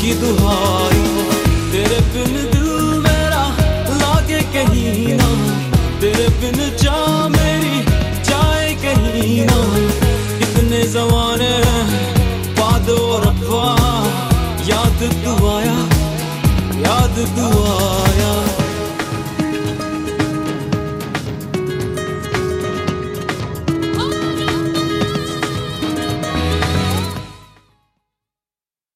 की दुहाई, तेरे बिन दिल मेरा लागे कहीं ना, तेरे बिन जा मेरी जाए कहीं ना। इतने ज़माने बाद और रब्बा याद तू आया, याद तू आया।